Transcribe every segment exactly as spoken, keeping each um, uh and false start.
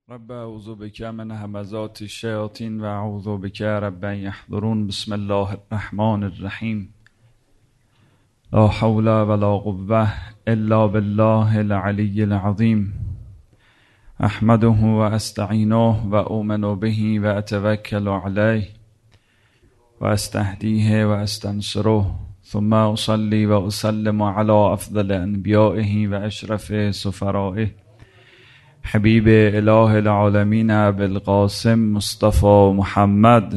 رب اعوذ بک من همزات الشیاطین و اعوذ بک رب ان یحضرون. بسم الله الرحمن الرحیم. لا حول ولا قوة الا بالله العلی العظیم. احمده و استعینه و اؤمن به و اتوکل علیه و استهدیه و استنصره، ثم اصلی و اسلم علی افضل انبیائه و اشرف سفرائه، حبیب اله العالمین ابوالقاسم مصطفى محمد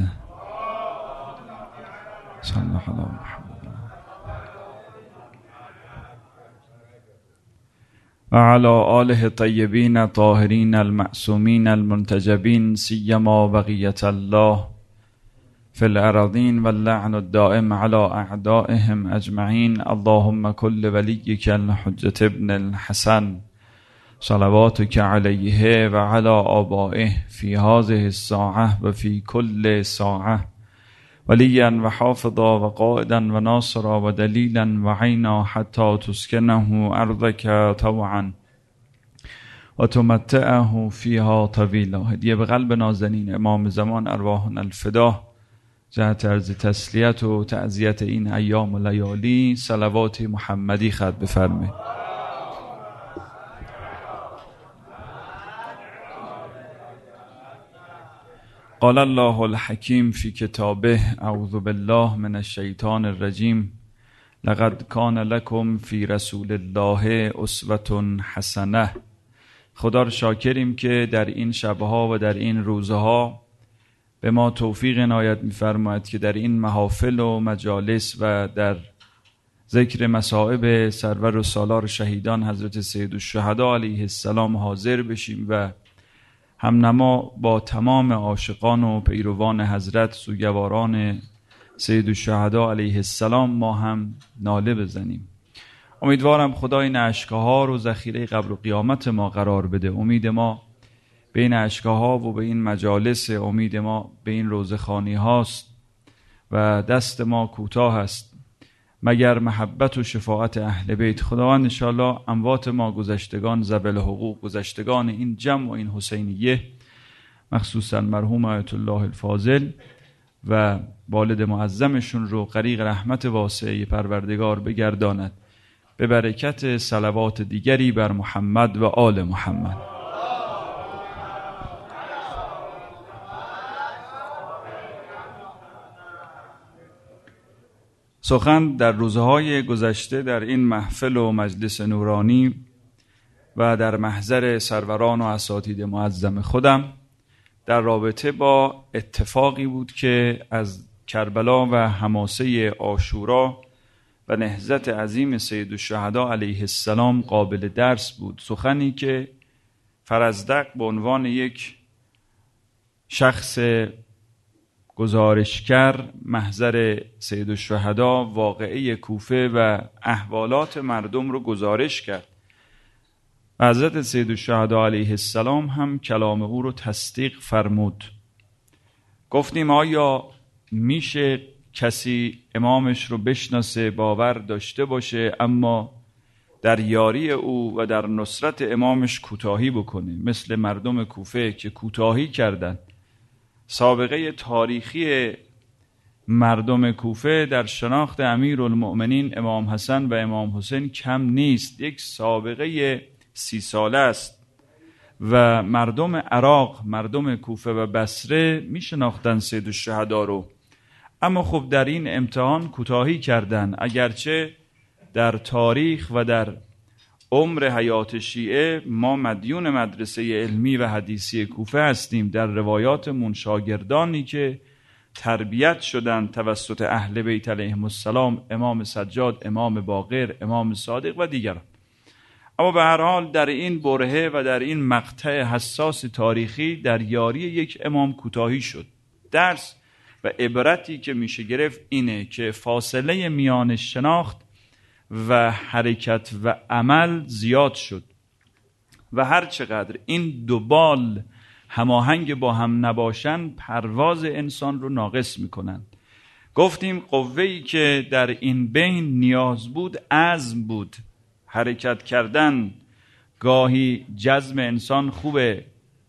صلی الله علیه محمد و علی آله طیبین طاهرین المعصومین المنتجبین، سیما بقیة الله فی الارضین و اللعن الدائم علی اعدائهم اجمعین. اللهم کل ولیک الحجة ابن الحسن صلواتک علیه و علی آبائه فی هذه الساعة و فی کل ساعة، ولیا و حافظا و قائدا و ناصرا و دلیلا و عینا حتی تسکنه ارضک طوعا و تمتعه فیها طویلا. هدیه به قلب نازنین امام زمان ارواحنا الفدا، جهت عرض تسلیت و تعزیت این ایام و لیالی صلوات محمدی خط بفرمایید. قال الله الحکیم فی کتابه اعوذ بالله من الشیطان الرجیم. لقد کان لکم فی رسول الله اسوة حسنه. خدا را شاکریم که در این شبها و در این روزها به ما توفیق عنایت می‌فرماید که در این محافل و مجالس و در ذکر مصائب سرور و سالار شهیدان حضرت سیدالشهدا علیه السلام حاضر بشیم و همنما با تمام عاشقان و پیروان حضرت سوگواران سیدالشهدا علیه السلام ما هم ناله بزنیم. امیدوارم خدا این اشک‌ها رو ذخیره قبر و قیامت ما قرار بده. امید ما به این اشک‌ها و به این مجالس، امید ما به این روزخوانی هاست و دست ما کوتاه است مگر محبت و شفاعت اهل بیت. خداوند انشاءالله اموات ما گذشتگان ذوی حقوق، گذشتگان این جمع و این حسینیه، مخصوصا مرحوم آیت الله الفاضل و والد معظمشون رو غریق رحمت واسعه پروردگار بگرداند به برکت صلوات دیگری بر محمد و آل محمد. سخن در روزهای گذشته در این محفل و مجلس نورانی و در محضر سروران و اساتید معظم خودم در رابطه با اتفاقی بود که از کربلا و حماسه عاشورا و نهضت عظیم سیدالشهدا علیه السلام قابل درس بود. سخنی که فرزدق به عنوان یک شخص گزارشگر محضر سیدالشهدا واقعه کوفه و احوالات مردم رو گزارش کرد. حضرت سیدالشهدا علیه السلام هم کلام او رو تصدیق فرمود. گفتیم آیا میشه کسی امامش رو بشناسه، باور داشته باشه، اما در یاری او و در نصرت امامش کوتاهی بکنه، مثل مردم کوفه که کوتاهی کردند. سابقه تاریخی مردم کوفه در شناخت امیرالمؤمنین امام حسن و امام حسین کم نیست، یک سابقه سی ساله است و مردم عراق، مردم کوفه و بصره می شناختن سیدالشهدا رو، اما خب در این امتحان کوتاهی کردن. اگرچه در تاریخ و در عمر حیات شیعه ما مدیون مدرسه علمی و حدیثی کوفه هستیم، در روایاتمون شاگردانی که تربیت شدند توسط اهل بیت علیهم السلام، امام سجاد، امام باقر، امام صادق و دیگران. اما به هر حال در این برهه و در این مقطع حساس تاریخی در یاری یک امام کوتاهی شد. درس و عبرتی که میشه گرفت اینه که فاصله میان شناخت و حرکت و عمل زیاد شد و هر چقدر این دو بال هماهنگ با هم نباشن پرواز انسان رو ناقص میکنن. گفتیم قوه‌ای که در این بین نیاز بود عزم بود. حرکت کردن، گاهی جزم انسان خوبه،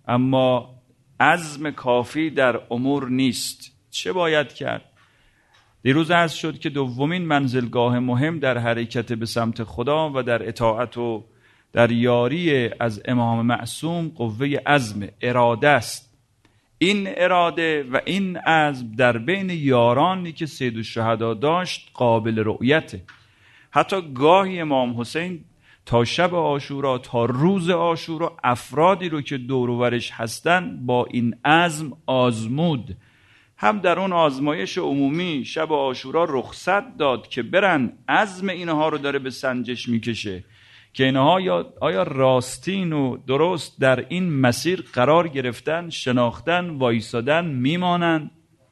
اما عزم کافی در امور نیست. چه باید کرد؟ دیروز عرض شد که دومین منزلگاه مهم در حرکت به سمت خدا و در اطاعت و در یاری از امام معصوم قوه عزم، اراده است. این اراده و این عزم در بین یارانی که سید الشهدا داشت قابل رؤیته. حتی گاهی امام حسین تا شب عاشورا، تا روز عاشورا، افرادی رو که دور و برش هستن با این عزم آزمود. هم در اون آزمایش عمومی شب عاشورا رخصت داد که برن، عزم اینها رو داره به سنجش میکشه که اینها یا آیا راستین و درست در این مسیر قرار گرفتن، شناختن، وایسادن، میمانند.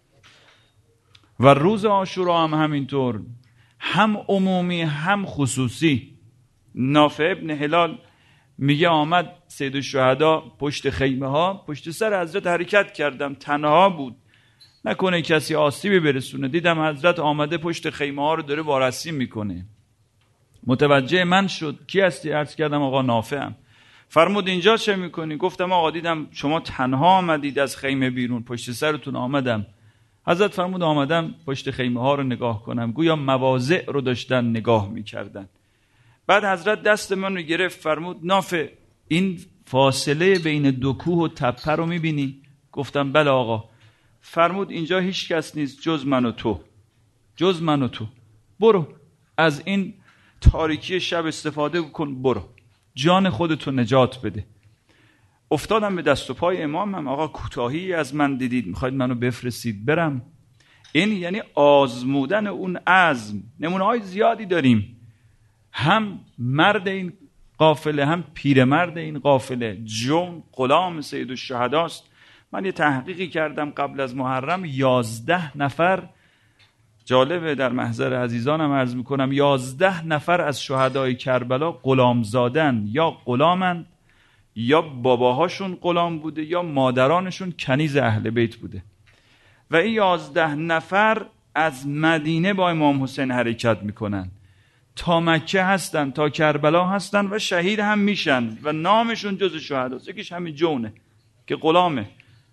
و روز عاشورا هم همینطور، هم عمومی هم خصوصی. نافع ابن هلال میگه آمد سید الشهدا پشت خیمه ها، پشت سر حضرت حرکت کردم، تنها بود نکنه کسی آسیبی برسونه، دیدم حضرت آمده پشت خیمه ها رو داره وارسی میکنه. متوجه من شد. کی هستی؟ عرض کردم آقا نافعم. فرمود اینجا چه میکنی؟ گفتم آقا دیدم شما تنها آمدید از خیمه بیرون، پشت سرتون آمدم. حضرت فرمود آمدم پشت خیمه ها رو نگاه کنم. گویا مواضع رو داشتن نگاه میکردن. بعد حضرت دست من رو گرفت، فرمود نافع این فاصله بین دو کوه و تپه رو میبینی؟ گفتم بله آقا. فرمود اینجا هیچ کس نیست جز من و تو، جز من و تو. برو از این تاریکی شب استفاده کن، برو جان خودتو نجات بده. افتادم به دست و پای امامم. آقا کوتاهی از من دیدید، میخواید منو بفرستید برم؟ این یعنی آزمودن اون عزم. نمونه های زیادی داریم، هم مرد این قافله هم پیرمرد این قافله. جون غلام سید الشهداست. من یه تحقیقی کردم قبل از محرم، یازده نفر، جالبه در محضر عزیزانم عرض میکنم، یازده نفر از شهدای کربلا غلام زادن، یا غلامن یا باباهاشون غلام بوده یا مادرانشون کنیز اهل بیت بوده. و این یازده نفر از مدینه با امام حسین حرکت میکنن، تا مکه هستن، تا کربلا هستن و شهید هم میشن و نامشون جز شهداست. یکیش همین جونه که غلامه.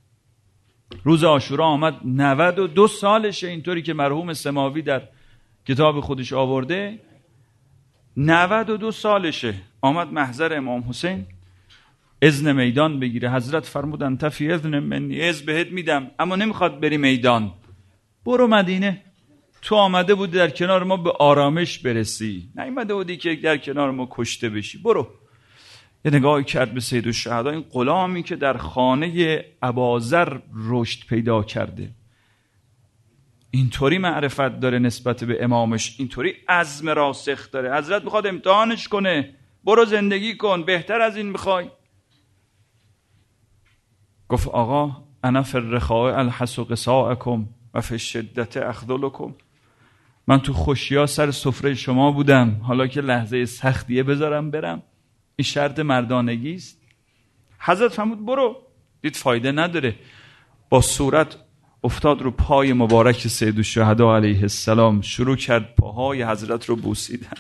روز عاشورا آمد، نود و دو سالشه، اینطوری که مرحوم سماوی در کتاب خودش آورده، نود و دو سالشه. آمد محضر امام حسین اذن میدان بگیره. حضرت فرمودن تفی اذن منی، اذن بهت میدم اما نمیخواد بری میدان، برو مدینه. تو آمده بودی در کنار ما به آرامش برسی، نیامده بودی که در کنار ما کشته بشی، برو. یه نگاهی کرد به سید الشهدا، این غلامی که در خانه اباذر رشد پیدا کرده، اینطوری معرفت داره نسبت به امامش، اینطوری عزم راسخ داره. حضرت میخواد امتحانش کنه، برو زندگی کن، بهتر از این میخوای؟ گفت آقا انا فی الرخاء الحس قصاءکم و فی الشدة اخذلکم. من تو خوشیا سر سفره شما بودم، حالا که لحظه سختیه بذارم برم؟ این شرط مردانگی است. حضرت فرمود برو. دید فایده نداره، با صورت افتاد رو پای مبارک سید الشهدا علیه السلام، شروع کرد پاهای حضرت رو بوسیدن.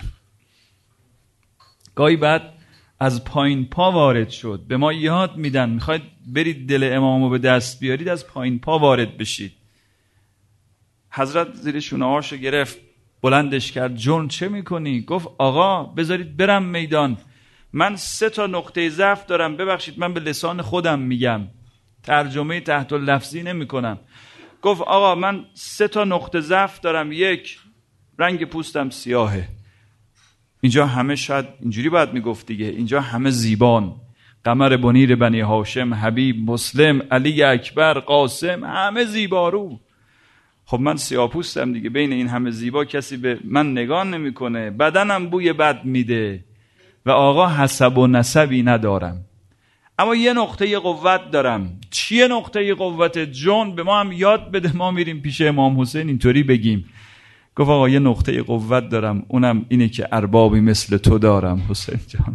گاهی بعد از پایین پا وارد شد. به ما یاد میدن میخواید برید دل امامو به دست بیارید، از پایین پا وارد بشید. حضرت زیر شونه‌هاشو گرفت، بلندش کرد. جون چه میکنی؟ گفت آقا بذارید برم میدان، من سه تا نقطه ضعف دارم، ببخشید من به لسان خودم میگم، ترجمه تحت اللفظی نمی کنم. گفت آقا من سه تا نقطه ضعف دارم. یک، رنگ پوستم سیاهه. اینجا همه شاید اینجوری باید میگفت دیگه، اینجا همه زیبان، قمر بنیر بنی هاشم، حبیب، مسلم، علی اکبر، قاسم، همه زیبارو. خب من سیاه پوستم دیگه، بین این همه زیبا کسی به من نگاه نمیکنه، بدنم بوی بد میده و آقا حسب و نسبی ندارم، اما یه نقطه قوت دارم. چیه نقطه قوت؟ جون به ما هم یاد بده، ما میریم پیش امام حسین اینطوری بگیم. گفت آقا یه نقطه قوت دارم، اونم اینه که اربابی مثل تو دارم حسین جان،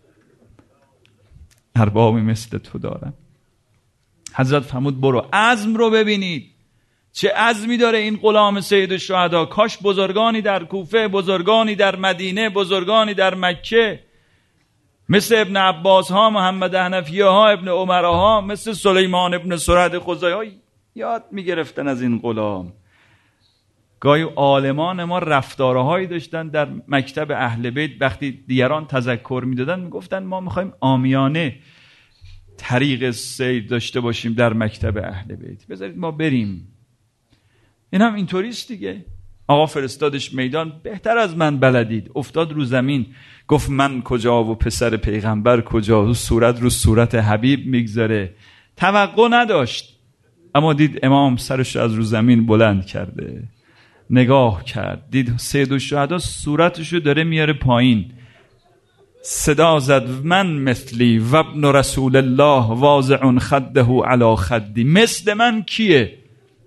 اربابی مثل تو دارم. حضرت فرمود برو. عزم رو ببینید چه عزمی داره این غلام سید الشهدا. کاش بزرگانی در کوفه، بزرگانی در مدینه، بزرگانی در مکه مثل ابن عباس ها، محمد حنفیه ها، ابن عمر ها، مثل سلیمان ابن سرد خزاعی ها یاد میگرفتن از این غلام. گاهی عالمان ما رفتارهایی داشتن در مکتب اهل بیت، وقتی دیگران تذکر میدادن میگفتن ما میخوایم عامیانه طریق سیر داشته باشیم در مکتب اهل بیت، بذارید ما بریم. این هم اینطوریست دیگه. آقا فرستادش میدان، بهتر از من بلدید. افتاد رو زمین گفت من کجا و پسر پیغمبر کجا، صورت رو صورت حبیب میگذاره. توقع نداشت، اما دید امام سرش از رو زمین بلند کرده، نگاه کرد، دید سید الشهدا صورتشو داره میاره پایین. صدا زد من مثلی و ابن رسول الله واضع خده علی خدی. مثل من کیه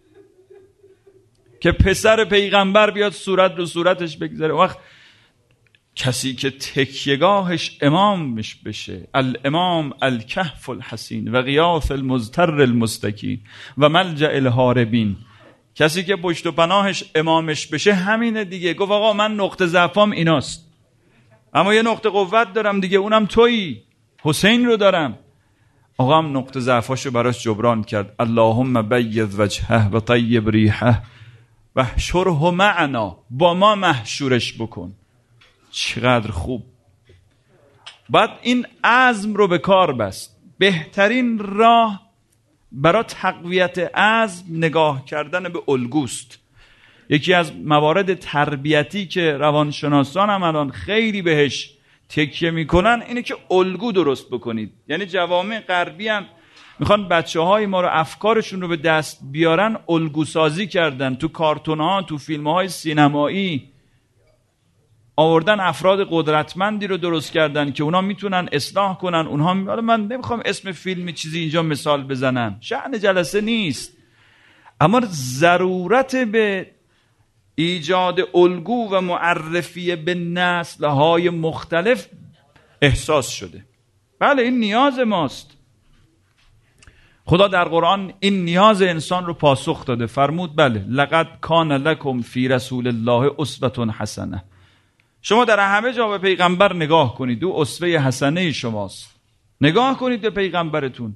که پسر پیغمبر بیاد صورت رو صورتش بگذاره؟ وقت کسی که تکیهگاهش امامش بشه، الامام الکهف الحسین و غیاث المضطر المستکین و ملجأ الهاربین، کسی که پشت و پناهش امامش بشه همینه دیگه. گفت آقا من نقطه ضعفام ایناست، اما یه نقطه قوت دارم دیگه، اونم تویی، حسین رو دارم. آقا هم نقطه ضعفاشو براش جبران کرد. اللهم بید وجهه و طیب ریحه و حشره معنا، با ما محشورش بکن. چقدر خوب. بعد این عزم رو به کار بست. بهترین راه برای تقویت عزم نگاه کردن به الگوست. یکی از موارد تربیتی که روانشناسان هم الان خیلی بهش تکیه میکنن اینه که الگو درست بکنید. یعنی جوامع غربی هم میخوان بچه های ما رو افکارشون رو به دست بیارن، الگو سازی کردن. تو کارتون ها، تو فیلم های سینمایی آوردن افراد قدرتمندی رو درست کردن که اونا میتونن اصلاح کنن. اونها می... من نمیخوام اسم فیلمی چیزی اینجا مثال بزنم، شأن جلسه نیست، اما ضرورت به ایجاد الگو و معرفی به نسل‌های مختلف احساس شده. بله این نیاز ماست. خدا در قرآن این نیاز انسان رو پاسخ داده، فرمود بله لقد کان لکم فی رسول الله اسوة حسنه. شما در همه جا به پیغمبر نگاه کنید، او اسوه حسنه شماست. نگاه کنید به پیغمبرتون.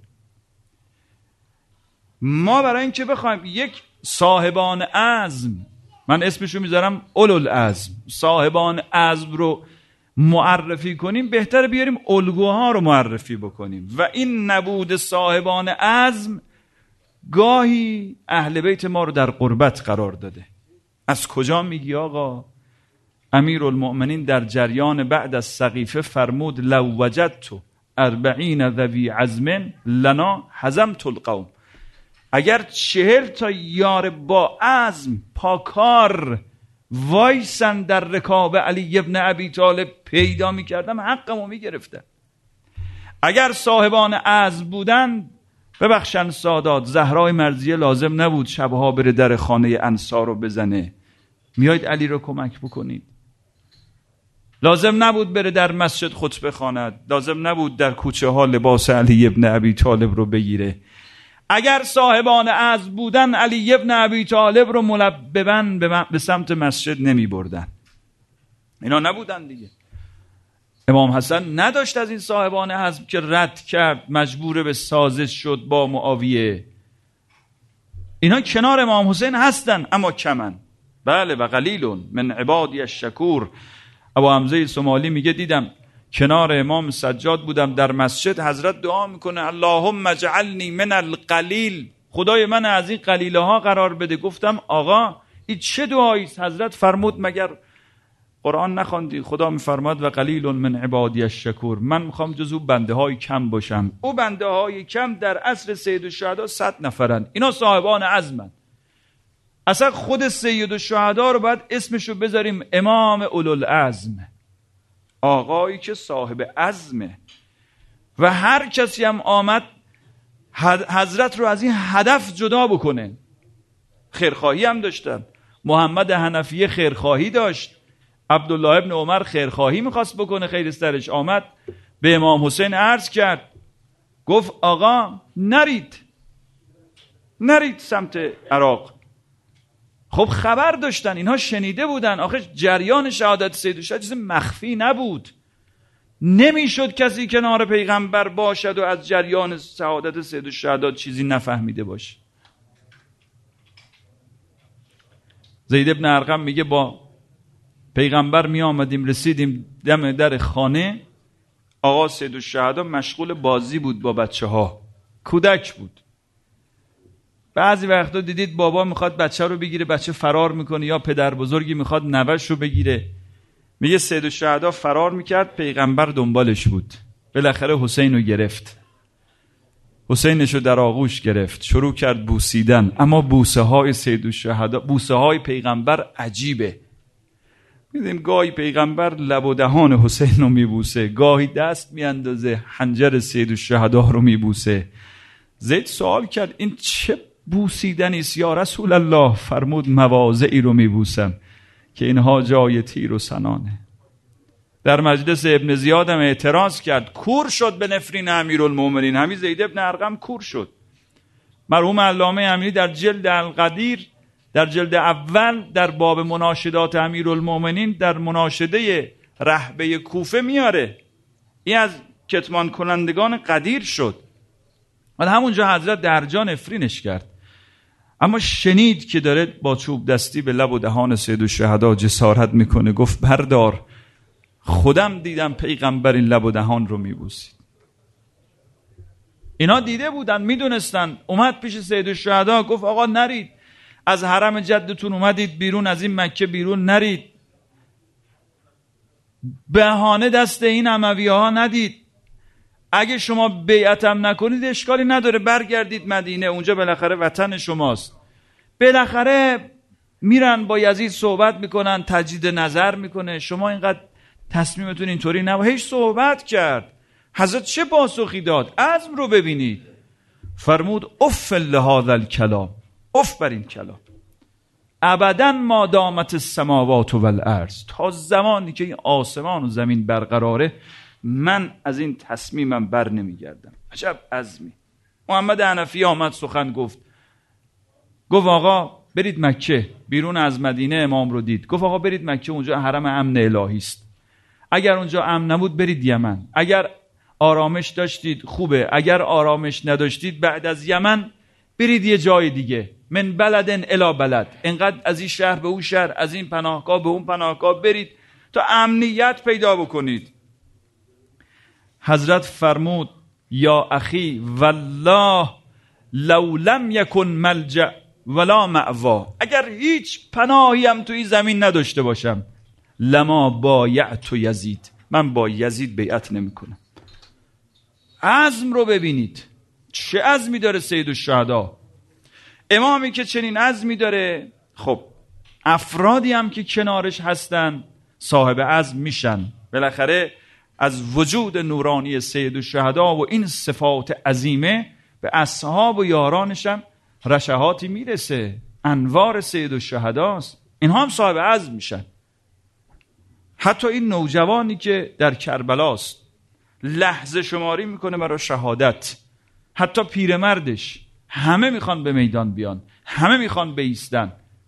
ما برای این که بخوایم یک صاحبان عزم، من اسمشو میذارم اولوالعزم، صاحبان عزم رو معرفی کنیم، بهتر بیاریم الگوها رو معرفی بکنیم. و این نبود صاحبان عزم گاهی اهل بیت ما رو در غربت قرار داده. از کجا میگی آقا؟ امیرالمؤمنین در جریان بعد از سقیفه فرمود لو وجدت اربعین ذوی عزم لنا هزمت القوم. اگر چهل تا یار با عزم پاکار وایسن در رکاب علی ابن ابی طالب پیدا میکردم، حقمو میگرفتم. اگر صاحبان عزم بودن، ببخشن سادات، زهرای مرضیه لازم نبود شبها بره در خانه انصار رو بزنه، میایید علی رو کمک بکنید. لازم نبود بره در مسجد خطبه خواند، لازم نبود در کوچه ها لباس علی ابن ابی طالب رو بگیره. اگر صاحبان عزم بودن، علی ابن ابی طالب رو ملببن به سمت مسجد نمی بردن. اینا نبودن دیگه. امام حسن نداشت از این صاحبان عزم که رد کرد، مجبور به سازش شد با معاویه. اینا کنار امام حسین هستن اما کمن. بله و قلیلون من عبادی الشکور. ابو حمزه سومالی میگه دیدم کنار امام سجاد بودم در مسجد، حضرت دعا میکنه اللهم اجعلنی من القلیل، خدای من از این قلیله ها قرار بده. گفتم آقا این چه دعایی است؟ حضرت فرمود مگر قرآن نخواندی؟ خدا میفرماد و قلیل من عبادی الشکور، من میخوام جزو بنده های کم باشم. او بنده های کم در عصر سید الشهدا صد نفرن، اینا صاحبان عزمن. اصلا خود سید الشهدا رو باید اسمشو بذاریم امام اولوالعزم، آقایی که صاحب عزمه. و هر کسی هم آمد حضرت رو از این هدف جدا بکنه. خیرخواهی هم داشتن. محمد حنفیه خیرخواهی داشت، عبدالله ابن عمر خیرخواهی میخواست بکنه، خیر سرش آمد به امام حسین عرض کرد، گفت آقا نرید نرید سمت عراق. خب خبر داشتن، اینها شنیده بودن. آخه جریان شهادت سید الشهدا چیز مخفی نبود. نمیشد کسی کنار پیغمبر باشد و از جریان سعادت سید الشهدا چیزی نفهمیده باشه. زید ابن ارقم میگه با پیغمبر می آمدیم، رسیدیم دم در خانه، آقا سید الشهدا مشغول بازی بود با بچه ها، کودک بود. بعضی وقتا دیدید بابا میخواد بچه رو بگیره، بچه فرار میکنه، یا پدر بزرگی میخواد نوش رو بگیره. میگه سید الشهدا فرار میکرد، پیغمبر دنبالش بود. بالاخره حسین رو گرفت، حسینش رو در آغوش گرفت، شروع کرد بوسیدن. اما بوسه های سید الشهدا، بوسه های پیغمبر عجیبه. میدیم گاهی پیغمبر لب و دهان حسین رو میبوسه، گاهی دست میاندازه حنجر سید الشهدا رو میبوسه. زید سوال کرد این چه بوسیدنی است یا رسول الله؟ فرمود مواضعی رو میبوسم که اینها جای تیر و سنانه. در مجلس ابن زیاد هم اعتراض کرد، کور شد به نفرین امیرالمومنین. همین زید ابن ارقم کور شد. مرحوم علامه امینی در جلد القدیر، در جلد اول، در باب مناشدات امیرالمومنین، در مناشده رهبه کوفه میاره این از کتمان کنندگان قدیر شد. و همونجا حضرت در جا نفرینش کرد. اما شنید که داره با چوب دستی به لب و دهان سید الشهدا جسارت میکنه، گفت بردار، خودم دیدم پیغمبر این لب و دهان رو میبوسید. اینا دیده بودن، میدونستن. اومد پیش سید الشهدا گفت آقا نرید، از حرم جدتون اومدید بیرون، از این مکه بیرون نرید، بهانه دست این امویه ها ندید. اگه شما بیعتم نکنید اشکالی نداره، برگردید مدینه، اونجا بالاخره وطن شماست. بالاخره میرن با یزید صحبت میکنن، تجدید نظر میکنه، شما اینقدر تصمیمتون اینطوری نباید. هیچ صحبت کرد. حضرت چه پاسخی داد؟ عزم رو ببینید. فرمود اف لهذا الکلام، اف بر این کلام، ابدا ما دامت السماوات والارض، تا زمانی که این آسمان و زمین برقراره من از این تصمیمم بر نمیگردم. عجب عزمی. محمد حنفی آمد سخن گفت، گفت آقا برید مکه. بیرون از مدینه امام رو دید، گفت آقا برید مکه، اونجا حرم امن الهی است. اگر اونجا امن نبود برید یمن. اگر آرامش داشتید خوبه، اگر آرامش نداشتید بعد از یمن برید یه جای دیگه. من بلدن الی بلد، انقدر از این شهر به اون شهر، از این پناهگاه به اون پناهگاه برید تا امنیت پیدا بکنید. حضرت فرمود یا اخی والله لو لم یکن ملجأ ولا مأوا، اگر هیچ پناهی هم توی زمین نداشته باشم، لما بایعت یزید، من با یزید بیعت نمی کنم. عزم رو ببینید، چه عزمی داره سید الشهدا. امامی که چنین عزمی داره، خب افرادی هم که کنارش هستن صاحب عزم میشن. بالاخره از وجود نورانی سید الشهدا و این صفات عظیمه به اصحاب و یارانش هم رشحاتی میرسه. انوار سید الشهداست، اینها هم صاحب عزم میشن. حتی این نوجوانی که در کربلاست لحظه شماری میکنه برای شهادت، حتی پیرمردش، همه میخوان به میدان بیان، همه میخوان بایستن.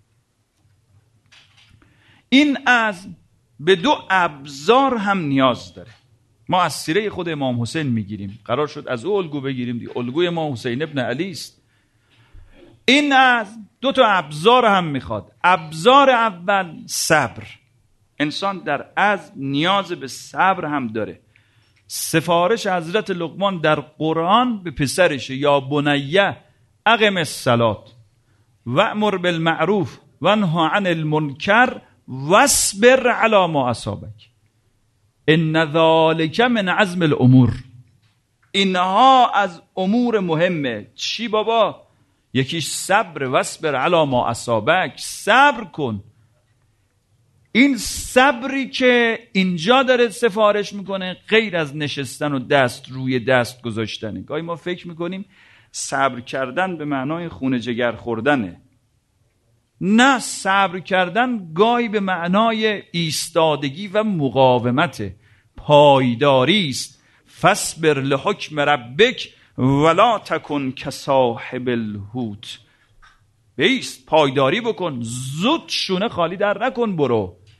این عزم به دو ابزار هم نیاز داره. ما از سیره خود امام حسین میگیریم، قرار شد از او الگو بگیریم دی. الگوی امام حسین ابن علی است. این عزم دو تا ابزار هم میخواد. ابزار اول صبر. انسان در عزم نیاز به صبر هم داره. سفارش حضرت لقمان در قرآن به پسرش، یا بنیه اقم الصلاة وامر بالمعروف وانها عن المنکر واصبر علی ما اصابک ان ذلک من عزم الامور. اینها از امور مهمه. چی بابا؟ یکیش صبر، واصبر علی ما اصابک، صبر کن. این صبری که اینجا داره سفارش میکنه غیر از نشستن و دست روی دست گذاشتنه. گاهی ما فکر میکنیم صبر کردن به معنای خون جگر خوردنه. نه، صبر کردن گاهی به معنای ایستادگی و مقاومت، پایداری است. فاصبر لحکم ربک ولا تکن کصاحب الحوت. بیست، پایداری بکن، زود شونه خالی در نکن برو.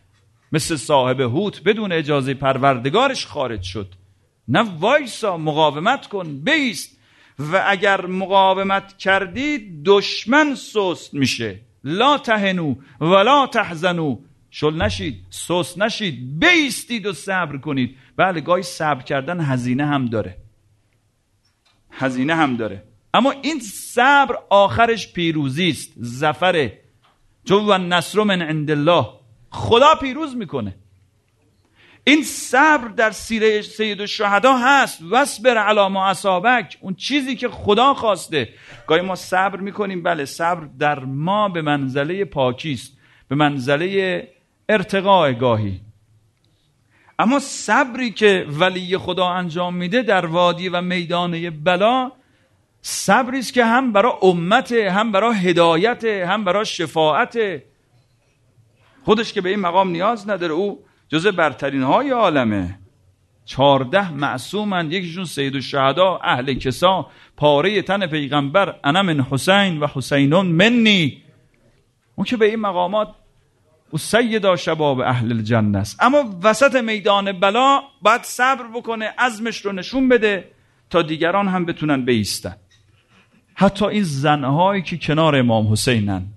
مثل صاحب حوت بدون اجازه پروردگارش خارج شد. نه وایسا، مقاومت کن، بیست. و اگر مقاومت کردی دشمن سست میشه. لا تهنو ولا تحزنو، شل نشید، سست نشید، بیستید و صبر کنید. بله گاهی صبر کردن هزینه هم داره، هزینه هم داره، اما این صبر آخرش پیروزی است، ظفره. چون و نصر من عند الله، خدا پیروز میکنه. این صبر در سیره سید الشهدا هست. واصبر علی ما اصابک، اون چیزی که خدا خواسته. گاهی ما صبر میکنیم، بله صبر در ما به منزله پاکی است، به منزله ارتقاء گاهی. اما صبری که ولی خدا انجام میده در وادی و میدانه بلا، صبری است که هم برای امت، هم برای هدایت، هم برای شفاعت. خودش که به این مقام نیاز نداره، او جزء برترین های عالمه. چارده معصومند، یکیشون سید الشهدا اهل کسا، پاره تن پیغمبر، انا من حسین و حسینون منی. اون که به این مقامات او سیدا شباب اهل الجنه است. اما وسط میدان بلا باید صبر بکنه، عزمش رو نشون بده تا دیگران هم بتونن بایستن. حتی این زنهایی که کنار امام حسینن،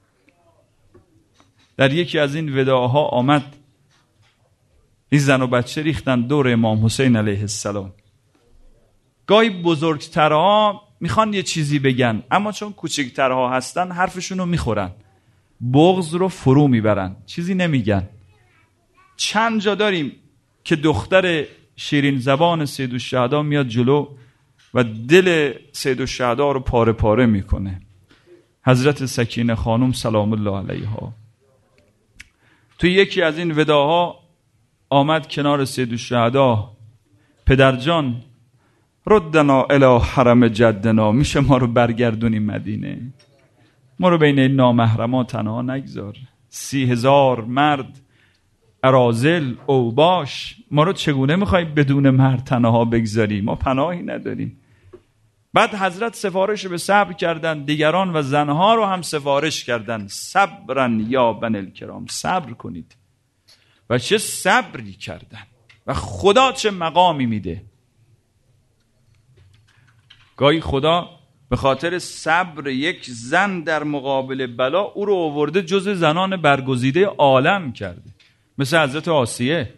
در یکی از این وداعها آمد این زن و بچه ریختن دور امام حسین علیه السلام. گاهی بزرگترها میخوان یه چیزی بگن، اما چون کوچکترها هستن حرفشون رو میخورن، بغض رو فرو میبرن، چیزی نمیگن. چند جا داریم که دختر شیرین زبان سید الشهدا میاد جلو و دل سید الشهدا رو پاره پاره میکنه. حضرت سکینه خانم سلام الله علیها توی یکی از این وداها آمد کنار سید الشهدا، پدرجان ردنا الی حرم جدنا، میشه ما رو برگردونی مدینه، ما رو بین این نامحرما تنها نگذار. سی هزار مرد اراذل اوباش، ما رو چگونه میخوای بدون مرد تنها بگذاری؟ ما پناهی نداریم. بعد حضرت سفارش به صبر کردن، دیگران و زنها رو هم سفارش کردن، صبرن یا بنی الکرام، صبر کنید. و چه صبری کردن و خدا چه مقامی میده. گاهی خدا به خاطر صبر یک زن در مقابل بلا او رو آورده جز زنان برگزیده عالم کرده، مثل حضرت آسیه.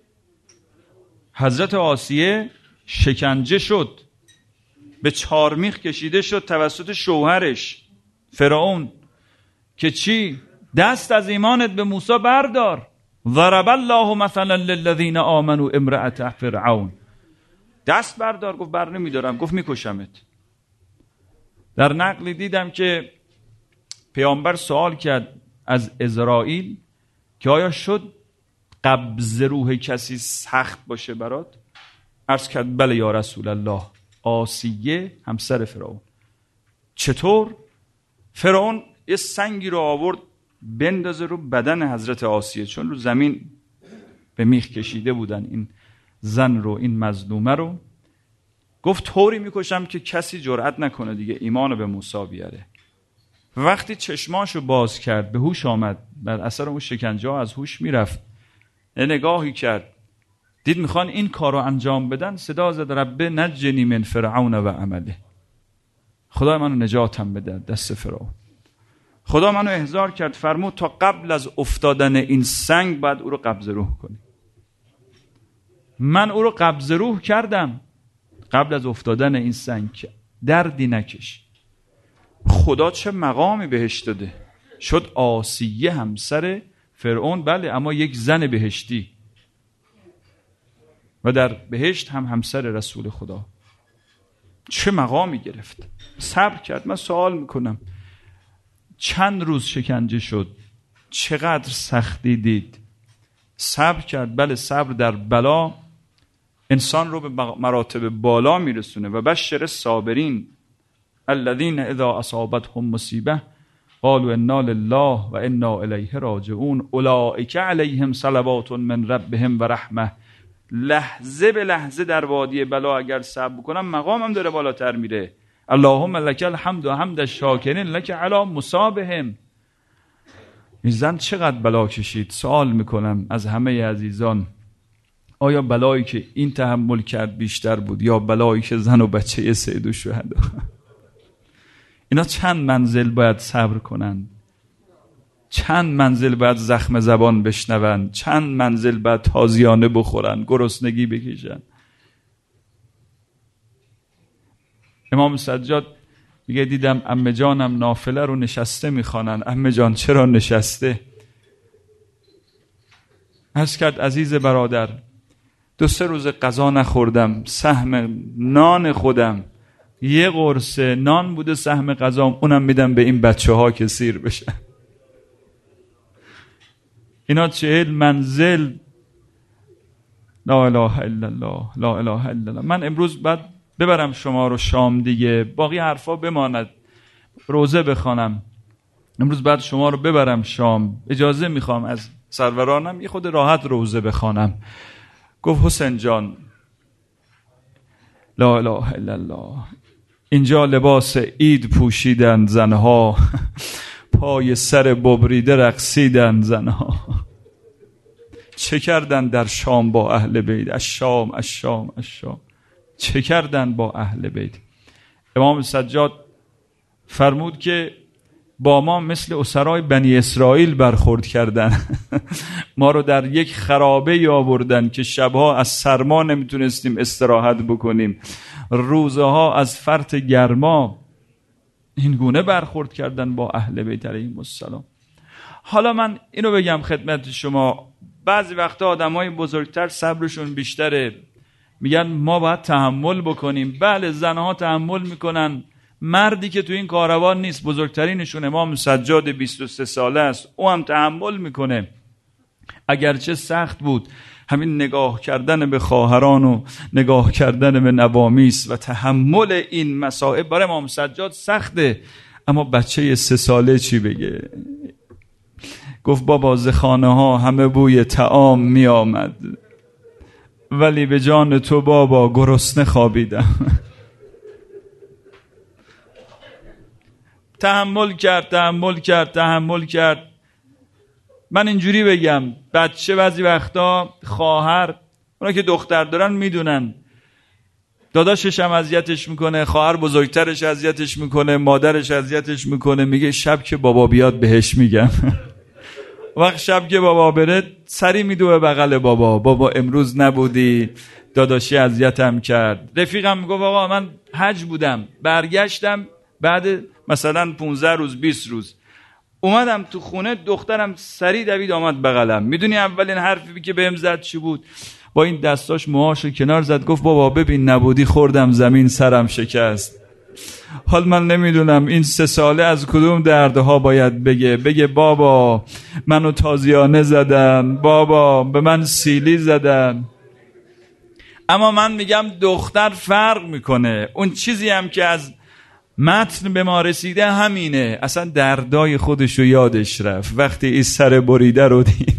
حضرت آسیه شکنجه شد، به چارمیخ کشیده شد توسط شوهرش فرعون که چی؟ دست از ایمانت به موسی بردار. ضرب الله مثلا للذین آمنوا امرأة فرعون، دست بردار. گفت بر نمیدارم. گفت میکشمت. در نقلی دیدم که پیامبر سوال کرد از اسرائیل که آیا شد قبض روح کسی سخت باشه برات؟ عرض کرد بله یا رسول الله. آسیه همسر فرعون. چطور؟ فرعون یه سنگی رو آورد بندازه رو بدن حضرت آسیه، چون رو زمین به میخ کشیده بودن این زن رو، این مظلومه رو. گفت طوری میکشم که کسی جرئت نکنه دیگه ایمانو به موسی بیاره. وقتی چشماشو باز کرد به هوش آمد، بر اثر اون شکنجه از هوش میرفت، نگاهی کرد دید میخوان این کارو انجام بدن، صدا زد رب نجنی من فرعون و عمله، خدا منو نجاتم بده دست فرعون. خدا منو احضار کرد، فرمود تا قبل از افتادن این سنگ بعد او رو قبض روح کنی. من او رو قبض روح کردم قبل از افتادن این سنگ، دردی نکش. خدا چه مقامی بهش داده، شد آسیه همسر فرعون، بله اما یک زن بهشتی و در بهشت هم همسر رسول خدا. چه مقامی گرفت، صبر کرد. من سوال میکنم چند روز شکنجه شد، چقدر سختی دید، صبر کرد. بله صبر در بلا انسان رو به مراتب بالا میرسونه. و بشر الصابرین الذین اذا اصابتهم مصیبه قالوا انا لله و انا الیه راجعون اولئک علیهم صلوات من ربهم و رحمه. لحظه به لحظه در وادی بلا اگر صبر کنم مقامم داره بالاتر میره. اللهم لک الحمد و حمد الشاکرین لک علی مصابهم. این زن چقدر بلا کشید. سوال میکنم از همه عزیزان، آیا بلایی که این تحمل کرد بیشتر بود یا بلایی که زن و بچه سید الشهدا؟ اینا چند منزل باید صبر کنند، چند منزل باید زخم زبان بشنوند، چند منزل باید تازیانه بخورن، گرسنگی بکشن. امام سجاد میگه دیدم عمه جانم نافله رو نشسته میخوانن. عمه جان چرا نشسته؟ عرض کرد عزیز برادر، دو سه روز غذا نخوردم، سهم نان خودم یه قرص نان بوده سهم غذام، اونم میدم به این بچه ها که سیر بشن. اینا چهل منزل. لا اله الا الله، لا اله الا الله. من امروز بعد ببرم شما رو شام دیگه، باقی حرفا بماند، روزه بخوانم. امروز بعد شما رو ببرم شام، اجازه میخوام از سرورانم یه خود راحت روزه بخوانم. گفت حسین جان، لا اله الا الله، اینجا لباس عید پوشیدن زنها، پای سر ببریده رقصیدن زنها. چه کردن در شام با اهل بیت؟ از شام از شام از شام چه کردن با اهل بیت؟ امام سجاد فرمود که با ما مثل اسرای بنی اسرائیل برخورد کردن. ما رو در یک خرابه آوردن که شبها از سرما نمیتونستیم استراحت بکنیم، روزها از فرط گرما. این گونه برخورد کردن با اهل بیت علیهم السلام. حالا من اینو بگم خدمت شما، بعضی وقتا آدمای بزرگتر صبرشون بیشتره، میگن ما باید تحمل بکنیم. بله، زنها تحمل میکنن. مردی که تو این کاروان نیست، بزرگترینشون امام سجاد بیست و سه ساله است، او هم تحمل میکنه، اگرچه سخت بود. همین نگاه کردن به خواهران و نگاه کردن به نوامیس و تحمل این مصائب برای امام سجاد سخته. اما بچه سه ساله چی بگه؟ گفت بابا ز خانه ها همه بوی طعام می آمد، ولی به جان تو بابا گرسنه خوابیدم. تحمل کرد تحمل کرد تحمل کرد. من اینجوری بگم، بچه بعضی وقتا، خواهر، اونا که دختر دارن میدونن، داداشش هم اذیتش میکنه، خواهر بزرگترش اذیتش میکنه، مادرش اذیتش میکنه، میگه شب که بابا بیاد بهش میگم. وقت شب که بابا بره سری میدوه بغل بابا، بابا امروز نبودی، داداشی اذیتم کرد. رفیقم میگفت آقا من حج بودم، برگشتم بعد مثلا پونزده روز بیست روز اومدم تو خونه، دخترم سری دوید آمد بغلم. میدونی اولین حرفی که بهم زد چی بود؟ با این دستاش موهاشو کنار زد، گفت بابا ببین نبودی خوردم زمین سرم شکست. حال من نمیدونم این سه ساله از کدوم دردها باید بگه. بگه بابا منو تازیانه زدن، بابا به من سیلی زدن. اما من میگم دختر فرق میکنه. اون چیزی هم که از متن به ما رسیده همینه. اصلا دردای خودشو یادش رفت وقتی این سر بریده رو دید.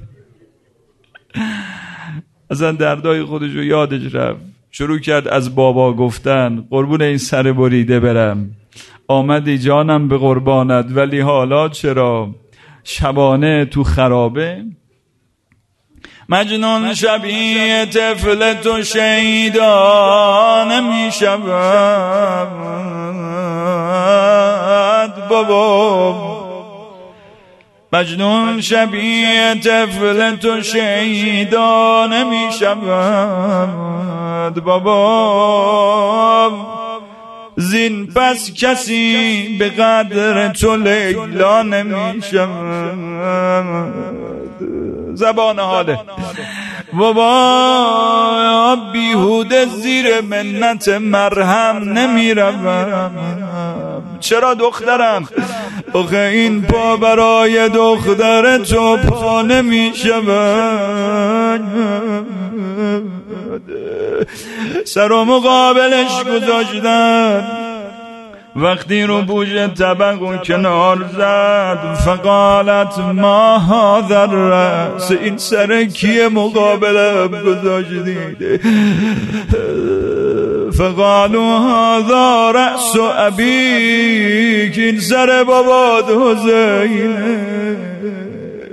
اصلا دردای خودشو یادش رفت، شروع کرد از بابا گفتن، قربون این سر بریده برم، آمدی جانم به قربانت، ولی حالا چرا شبانه تو خرابه؟ مجنون شبیه طفل تو شیدا نمی شود بابا، مجنون شبیه طفل تو شیدا نمی شود بابا، زین پس کسی به قدر تو لیلا نمی شود. زبان حاله بابا، بیهوده زیر منت مرهم نمی روم. چرا دخترم؟ آخه این پا برای دختر تو پا نمی شود. سر و مقابلش گذاشتن، وقتی رو بوج طبق و کنار زد، فقالت ما هذا الرأس، این سر کیه مقابلم گذاشتید؟ فقالوا هذا رأس ابیک، این سر بابات حسینه.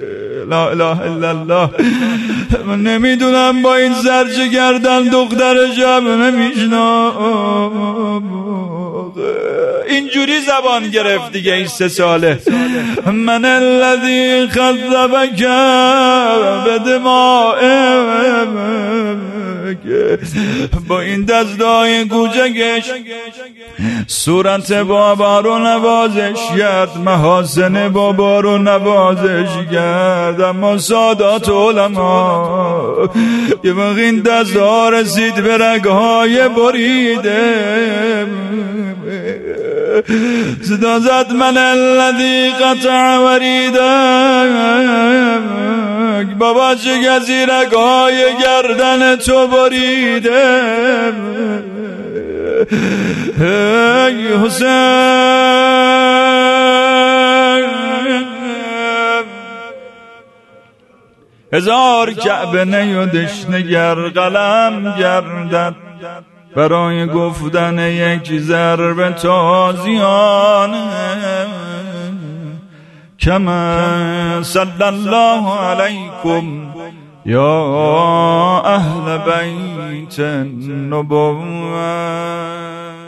لا اله الا الله. من نمیدونم با این زرچه گردن دختر شب نمیشنم. اینجوری زبان گرفت دیگه این سه ساله. من الذی خذبک بدمائک، با این دستای کوچکش صورت بابا رو نوازش کرد، محاسن بابا رو نوازش کرد. اما سادات علما یه وقت این دستها رسید به رگهای بریده، صدا زد من الذی قطع وریدک، بابا چه کسی رگهای گردن تو بریده. ای حسین، هزار کعبه نیودش نگر قلم گردد برای گفتن یک ضرب تازیانه. کما صلی الله علیکم یا اهل بیت النبوة.